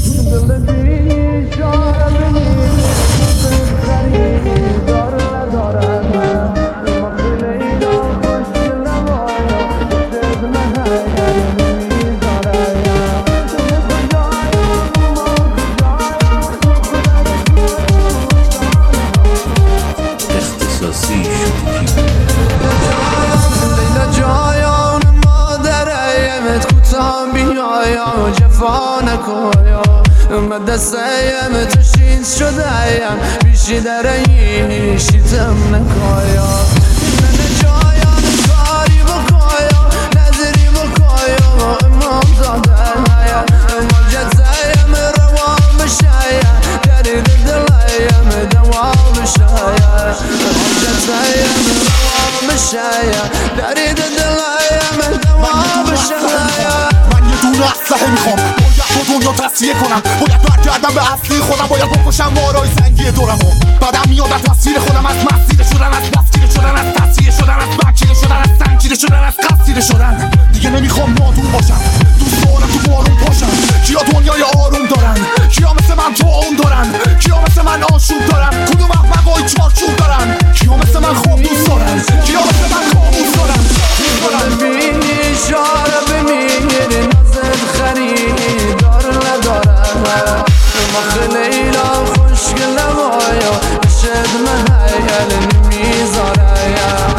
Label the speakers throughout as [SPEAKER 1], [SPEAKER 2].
[SPEAKER 1] جفا نکایا مدرسه تشین شدهیم بیشی درهی شیتم نکایا من جایان کاری بکایا نظری بکایا امام زاده مجزهیم روان بشایا درید دلهیم دوا بشایا مجزهیم روان بشایا درید دلهیم دوا بشایا
[SPEAKER 2] اسلحه میخوام باید با دنیا تصفیه کنم باید برگردم به اصلی خودم باید بکشم مارای زنگی دورمو بعدم میاد از تصویر خودم از مسیر شدن از بسکیره شدن از تصفیه شدن از بکیره شدن از سنگیره شدن از قصیره شدن دیگه نمیخوام نادون باشم دوست دارم تو بارون پاشم کیا دنیای آروم دارن کیا مثل من تو اون دارن کیا مثل من آشوب دارن کدوم احمقای چارچوب دارن کیا مثل من خواب دوست دارن کیا مثل من کابوس دارن
[SPEAKER 1] ببینی اشاره بمیری نازد خریدار ندارم مخ لیلا خوشگل نمایا شد من هیل نمیذارم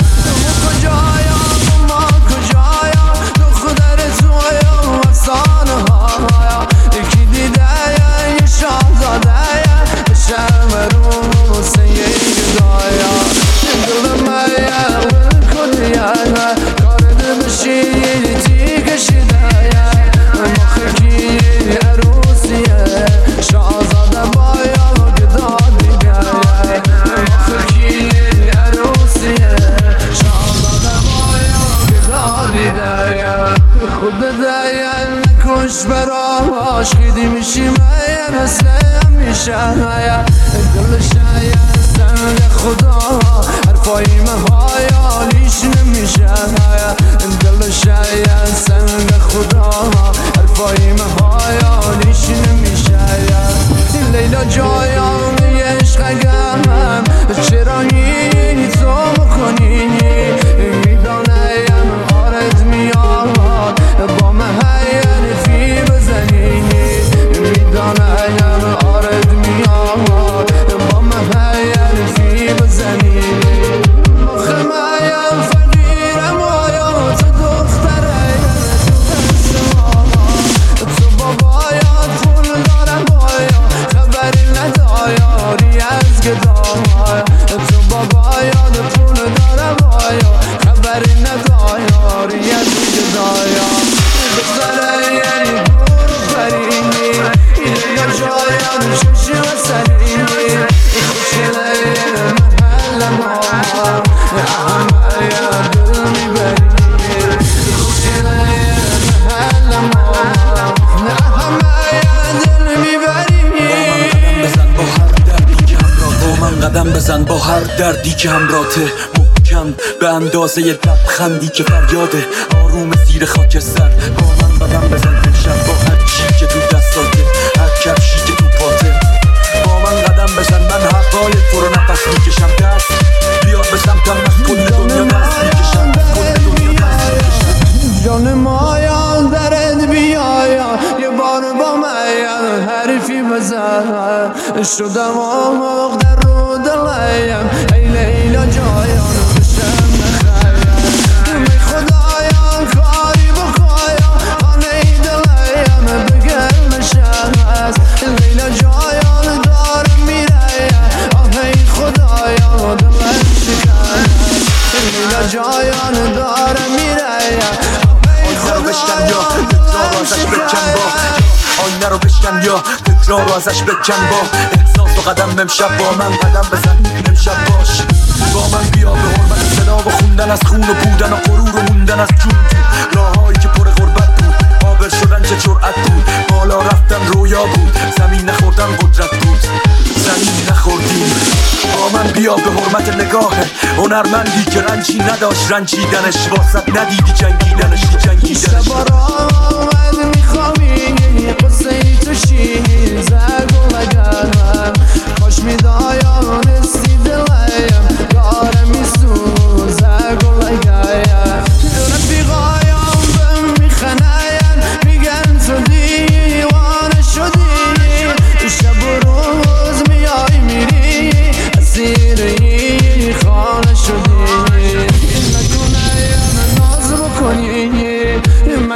[SPEAKER 1] ما کجایا دختر تویا افسانه ها یکی دیده یه شاهزاده شرم روسه یه گدایا دل من کلیا کارد بشی تیگ شدایا مخکی عروسیه شاهزاده بایا و گدا دیگه مخکی عروسیه شاهزاده بایا و گدا دیگه خود دیگه نکش براش خیدی میشی من مثل همیشه دل شاید سنگ خدا حرفای مهایا لیش نمیشه دل شاید سنگ خدا حرفای مهایا لیش نمیشه لیلا جایان یه عشقم چرا این تو بکنی میدانم آرد میاد با مهین فی بزنی میدانم آرد میاد با مهین فی بزنی خمایم فقیرم آیا تو دختره تو بابایات پول دارم بایا خبری ندایاری از گدایا تو بابایات پول دارم بایا خبری ندایاری از گدایا بزاره یعنی برو فرینی اینه جایان ششی و سرینی خوشله محل ماما همه یا دل میبرینی خوشله محل ماما همه یا دل میبرینی
[SPEAKER 3] قدم بزن با هر دردی که همراته محکم به اندازه لبخندی که فریاده آروم زیر خاکستر با من قدم بزن امشب با هر چی که تو دستاته هر کفشی که تو پاته با من قدم بزن من حقای تو رو نفس میکشم دست بیا به سمتم از کل دنیا دست میکشم از کل دنیا دست میکشم
[SPEAKER 1] جان مایا درد بیایا یه بار با من حرفی بزن شدم آماغ در رو دلیم ای لیلا جایان بشم نخیم ای خدایا کاری بکایا خانه دلیم بگل نشست لیلا جایان دارم میره آه ای خدایا دلم شکست لیلا جایان دارم میره
[SPEAKER 3] آینه رو بشکن یا تکرار رو ازش بکن با آینه رو بشکن یا تکرار رو ازش بکن با احساس و قدم امشب با من قدم بزن امشب باش با من بیا به حرمت صدا و خوندن از خون و بودن و غرور و موندن از جون تو راههایی که پر غربت بود قابل شدن چه جرأت بود بالا رفتن رویا بود زمین نخوردن قدرت بود زمین نخوردیم با من بیا به حرمت نگاه هنرمندی که رنجی نداشت رنجیدنش واسط ندیدی جنگیدنش
[SPEAKER 1] شب را آمد میخوابی قصه ای تو شیر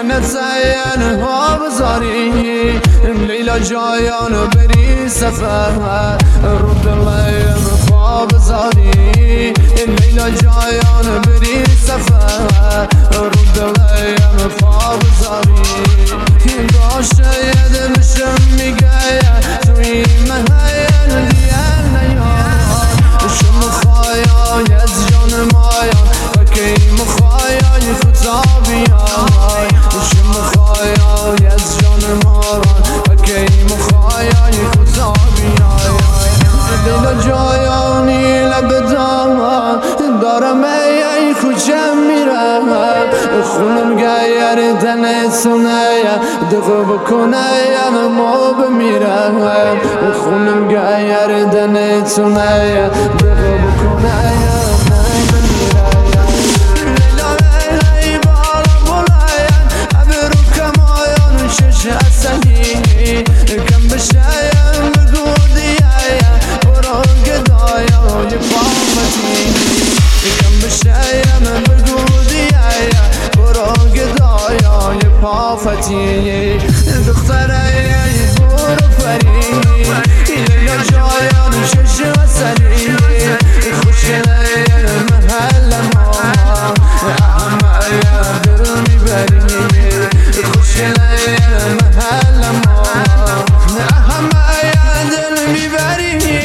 [SPEAKER 1] من زین ها بذاری لیلا جایان بری سفر رو دلیم پا بذاری لیلا جایان بری سفر رو دلیم پا بذاری باشه یه دلشم میگه توی محیل دیگر نیاد شم خواهی از جان مایان و که مخواهی خطابیان شم خواهی از جان ماران و که مخواهی خطابیان دل جایانی لب دامان دارم ای کجا میرم خونم گیر دن سونه دقه بکنه ما بمیرم خونم گیر دن سونه دقه بکنه ما بمیرم لیلا ای بالا بلایم ابرو کمایان شش اصلی کم بشایم بگو دیایم برو گدایم یه پامتی کم بشایم بگو دیایم برو گدایم یه پافتی دختره برو فری لیلا جایان شش اصلی خوشگله محل ما همه دل میبری خوشگله محل ما همه دل میبری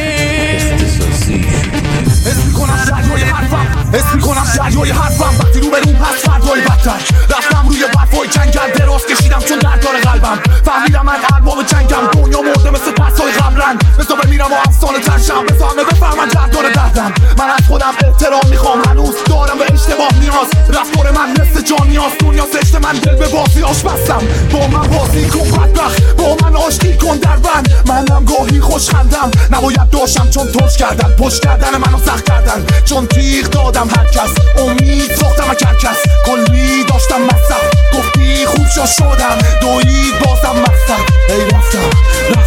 [SPEAKER 2] حس میکنم شرجای حرفم حس میکنم شرجای حرفم وقتی رو برون پس فردای بدتر رفتم روی برفای جنگل دراز کشیدم چون درد داره قلبم فهمیدم من ارباب جنگم دنیا مرده مثل پسای قبلن مثل بمیرم و افسانه ترشم بفهمه بفهمن درد داره دردم من از خودم احترام میخوام هنوز دارم به اشتباه نیاز رفتار من مثل جان نیاز دنیا زشت من دل به بازی آش بستم با من بازی کن بدبخت با من آشتی کن در بند منم گاهی خوشخندم نباید داشتم چون ترش کردن پشت کردن منو سخت کردن چون تیغ دادم هر کس امید ساختم اگر کس کلی داشتم مصرف گفتی خوب شدم دوید بازم مقصد ای رفتم